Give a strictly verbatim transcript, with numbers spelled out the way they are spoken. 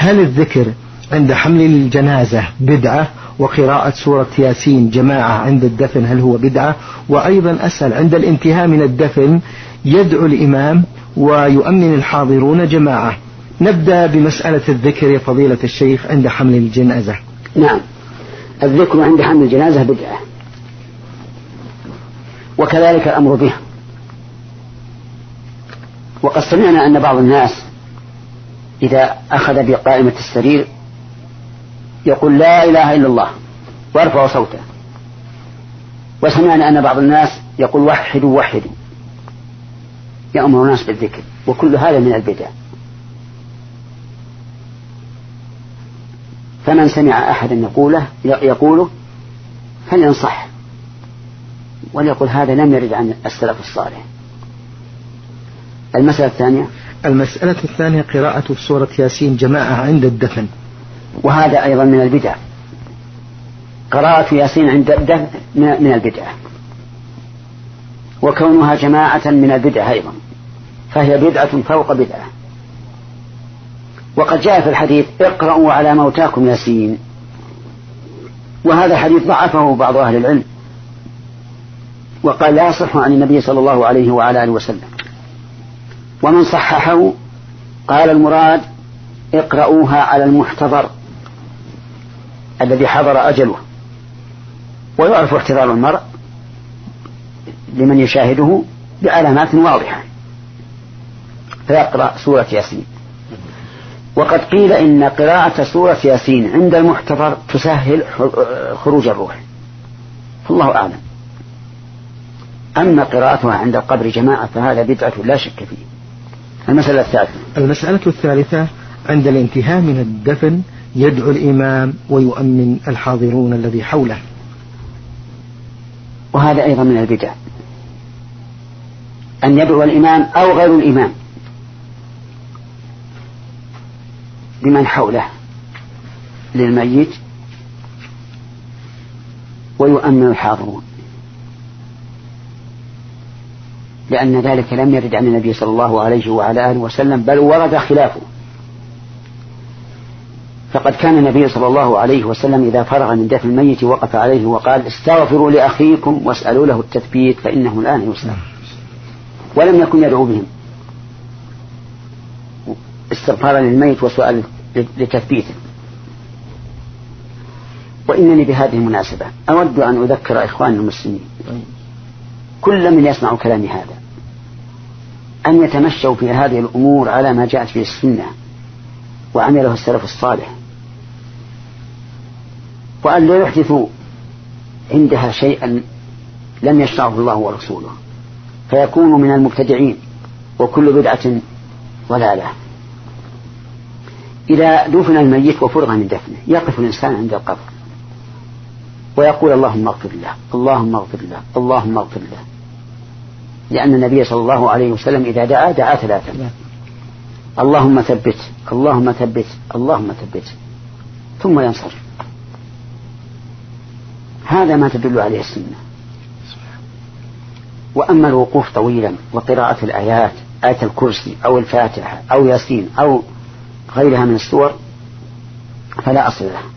هل الذكر عند حمل الجنازة بدعة، وقراءة سورة ياسين جماعة عند الدفن هل هو بدعة؟ وأيضا أسأل عند الانتهاء من الدفن يدعو الإمام ويؤمن الحاضرون جماعة. نبدأ بمسألة الذكر يا فضيلة الشيخ عند حمل الجنازة. نعم، الذكر عند حمل الجنازة بدعة، وكذلك الأمر به. وقد سمعنا أن بعض الناس إذا أخذ بقائمة السرير يقول لا إله إلا الله ويرفع صوته، وسمعنا أن بعض الناس يقول وحدوا وحدوا، يأمر الناس بالذكر، وكل هذا من البدع. فمن سمع أحدا يقوله يقوله فلينصح وليقول هذا لم يرد عن السلف الصالح. المسألة الثانية المسألة الثانية قراءة سورة ياسين جماعة عند الدفن، وهذا أيضا من البدع. قراءة ياسين عند الدفن من البدع، وكونها جماعة من البدع أيضا، فهي بدعة فوق بدعة. وقد جاء في الحديث اقرأوا على موتاكم ياسين، وهذا الحديث ضعفه بعض أهل العلم وقال لا يصح عن النبي صلى الله عليه وعلى آله وسلم. ومن صححه قال المراد اقرأوها على المحتضر الذي حضر أجله، ويعرف احتضار المرء لمن يشاهده بعلامات واضحة، فيقرأ سورة ياسين. وقد قيل إن قراءة سورة ياسين عند المحتضر تسهل خروج الروح، فالله أعلم. أما قراءتها عند القبر جماعة فهذا بدعة لا شك فيه. المسألة الثالثة المسألة الثالثة عند الانتهاء من الدفن يدعو الإمام ويؤمن الحاضرون الذي حوله، وهذا أيضا من البدع، أن يدعو الإمام أو غير الإمام بمن حوله للميت ويؤمن الحاضرون، لأن ذلك لم يرد عن النبي صلى الله عليه وعلى آله وسلم، بل ورد خلافه. فقد كان النبي صلى الله عليه وسلم إذا فرغ من دفن الميت وقف عليه وقال استغفروا لأخيكم واسألوا له التثبيت فإنه الآن يسأل، ولم يكن يدعو بهم استغفارا للميت وسؤال لتثبيته. وإنني بهذه المناسبة أود أن أذكر إخواننا المسلمين كل من يسمع كلامي هذا أن يتمشوا في هذه الأمور على ما جاءت في السنة وعمله السلف الصالح، وأن لا يحدثوا عندها شيئا لم يشرعه الله ورسوله فيكونوا من المبتدعين، وكل بدعة ضلالة. إذا دفن الميت وفرغ من دفنه يقف الإنسان عند القبر ويقول اللهم اغفر له اللهم اغفر له اللهم اغفر له، لأن النبي صلى الله عليه وسلم إذا دعا دعا ثلاثا: اللهم ثبت اللهم ثبت اللهم ثبت، ثم ينصرف. هذا ما تدل عليه السنة. وأما الوقوف طويلا وقراءة الآيات، آية الكرسي أو الفاتحة أو ياسين أو غيرها من السور، فلا أصل له.